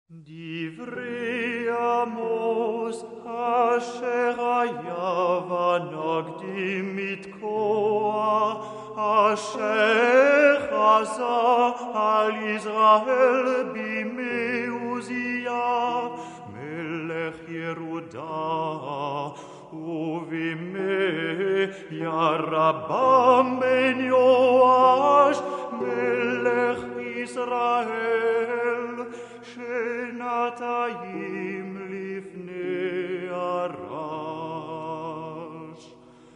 דברי עמוס אשר היה ונגדים מתקוע אשר חזה על ישראל בימי עוזיה מלך יהודה ובימי ירבעם בן יואש מלך ישראל שנתיים לפני הרש.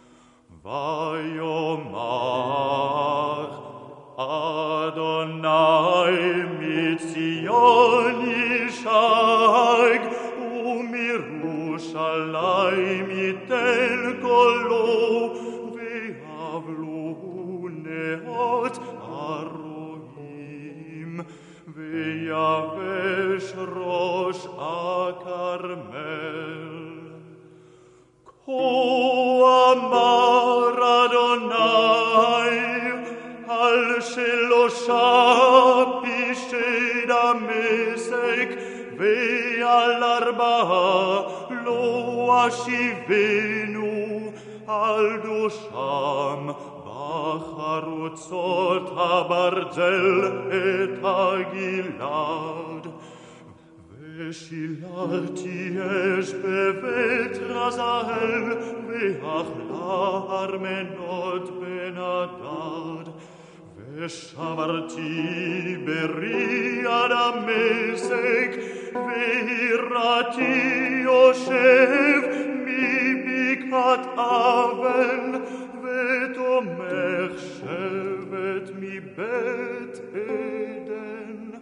ויאמר אדוני מציון ישק ומירושלים ייתן קולו ויבלו נאות הרועים ויבש ראש הכרמל. כה אמר אדוני על שלושה פשעי דמשק ועל ארבעה לא אשיבנו על דושם בחרוצות הברזל את הגלעד. ושיללתי אש בבית רזאל ואכלה ארמנות בן הדד. ושברתי ברי עד דמשק והירתי יושב מבקעת אבן ותומך שבט מבית עדן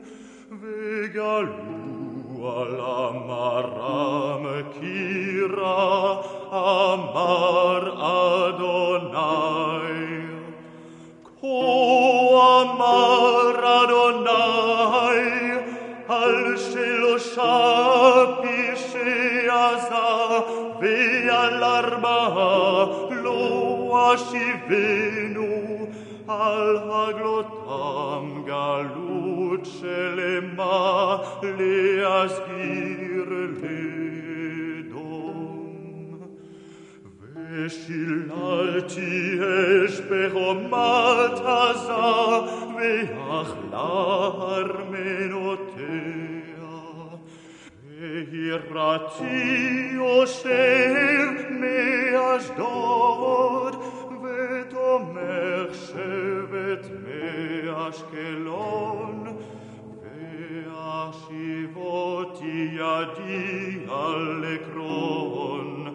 וגלו על אמרם קירה אמר אדוני. כה אמר אדוני על שלושה פשעי עזה ועל ארבעה לא אשיבנו על הגלותם גלות שלמה להסגיר לדום. ושיללתי אש בחומת עזה ואכלה ארמנותיה. והירתי יושב מאשדוד ותומך שבט מאשקלון. ואשיבותי ידי על עקרון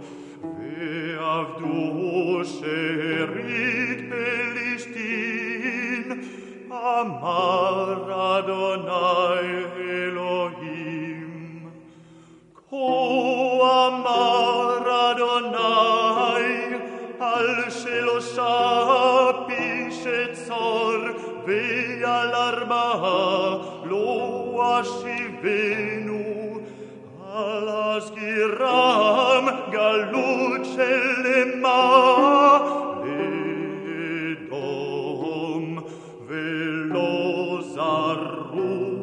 ועבדו שארית פלישתים אמר אדוני אלוהים. כה אמר אדוני על שלושה פשעי צור ועל ארבעה לא אשיבנו על הסגירם גלות שלמה לדום ולא זרו